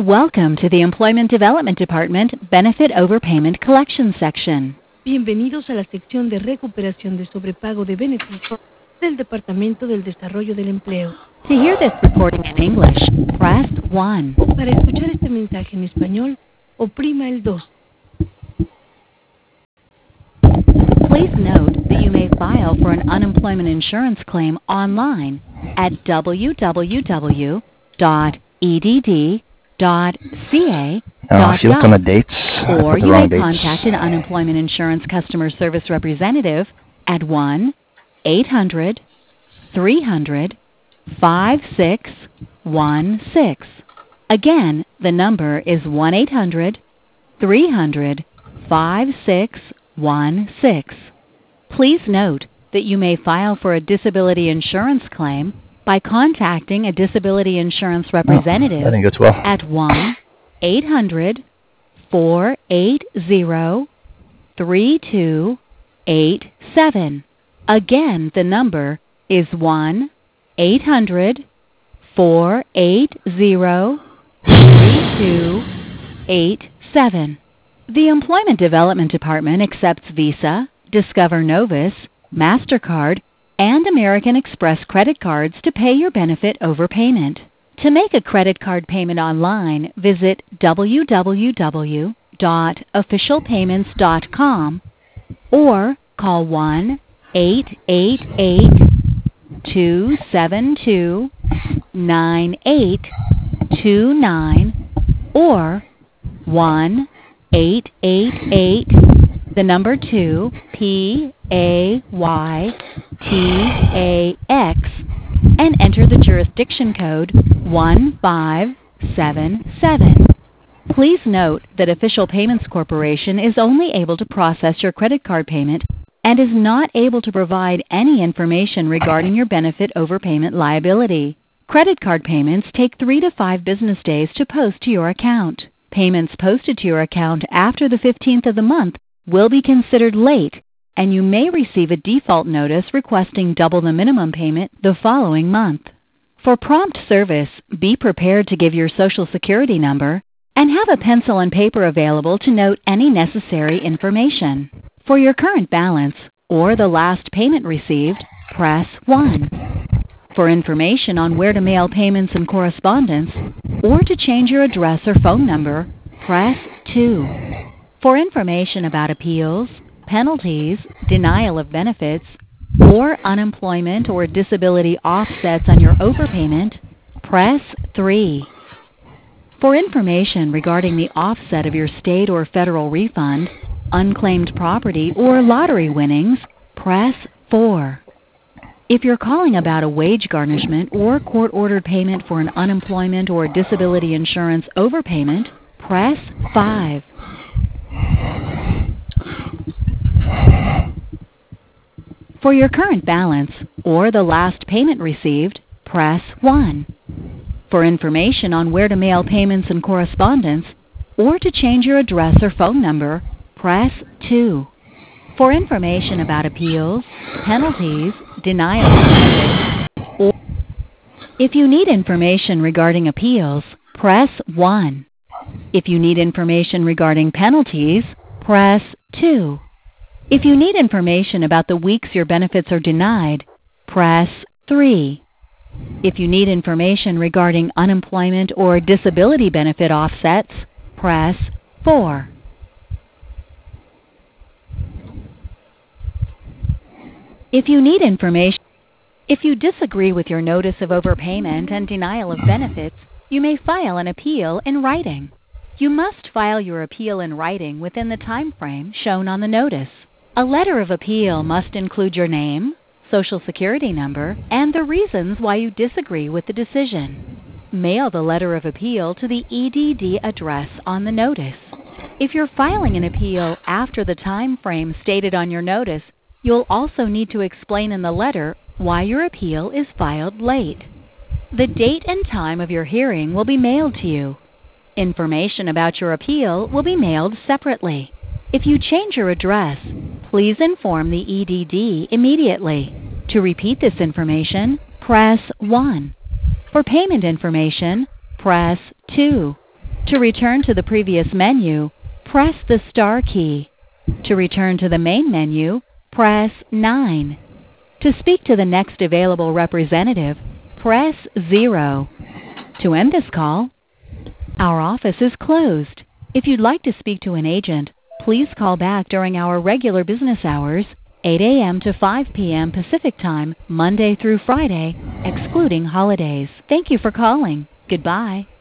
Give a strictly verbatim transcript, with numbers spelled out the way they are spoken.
Welcome to the Employment Development Department Benefit Overpayment Collection Section. Bienvenidos a la sección de recuperación de sobrepago de beneficios del Departamento del Desarrollo del Empleo. To hear this recording in English, press one. Para escuchar este mensaje en español, oprima el dos. Please note that you may file for an unemployment insurance claim online at w w w dot e d d dot c a Uh, if you look on the dates, I or put the you wrong may dates. contact an unemployment insurance customer service representative at one eight hundred three hundred five six one six. Again, the number is one eight hundred three hundred five six one six. Please note that you may file for a disability insurance claim by contacting a disability insurance representative Oh, that didn't go too well. at one eight hundred four eight zero three two eight seven. Again, the number is one eight hundred four eight zero three two eight seven. The Employment Development Department accepts Visa, Discover Novus, MasterCard, and American Express credit cards to pay your benefit overpayment. To make a credit card payment online, visit w w w dot official payments dot com or call one eight eight eight two seven two nine eight two nine or one eight eight eight the number two P A Y T A X and enter the jurisdiction code one five seven seven. Please note that Official Payments Corporation is only able to process your credit card payment and is not able to provide any information regarding your benefit overpayment liability. Credit card payments take three to five business days to post to your account. Payments posted to your account after the fifteenth of the month will be considered late, and you may receive a default notice requesting double the minimum payment the following month. For prompt service, be prepared to give your Social Security number and have a pencil and paper available to note any necessary information. For your current balance or the last payment received, press one. For information on where to mail payments and correspondence, or to change your address or phone number, press two. For information about appeals, penalties, denial of benefits, or unemployment or disability offsets on your overpayment, press three. For information regarding the offset of your state or federal refund, unclaimed property, or lottery winnings, press four. If you're calling about a wage garnishment or court-ordered payment for an unemployment or disability insurance overpayment, press five. For your current balance or the last payment received, press one. For information on where to mail payments and correspondence, or to change your address or phone number, press two. For information about appeals, penalties, denial of benefits, or if you need information regarding appeals, press one. If you need information regarding penalties, press two. If you need information about the weeks your benefits are denied, press three. If you need information regarding unemployment or disability benefit offsets, press four. If you need information, if you disagree with your notice of overpayment and denial of benefits, you may file an appeal in writing. You must file your appeal in writing within the time frame shown on the notice. A letter of appeal must include your name, Social Security number, and the reasons why you disagree with the decision. Mail the letter of appeal to the E D D address on the notice. If you're filing an appeal after the time frame stated on your notice, you'll also need to explain in the letter why your appeal is filed late. The date and time of your hearing will be mailed to you. Information about your appeal will be mailed separately. If you change your address, please inform the E D D immediately. To repeat this information, press one. For payment information, press two. To return to the previous menu, press the star key. To return to the main menu, press nine. To speak to the next available representative, press zero. To end this call, our office is closed. If you'd like to speak to an agent, please call back during our regular business hours, eight a.m. to five p.m. Pacific Time, Monday through Friday, excluding holidays. Thank you for calling. Goodbye.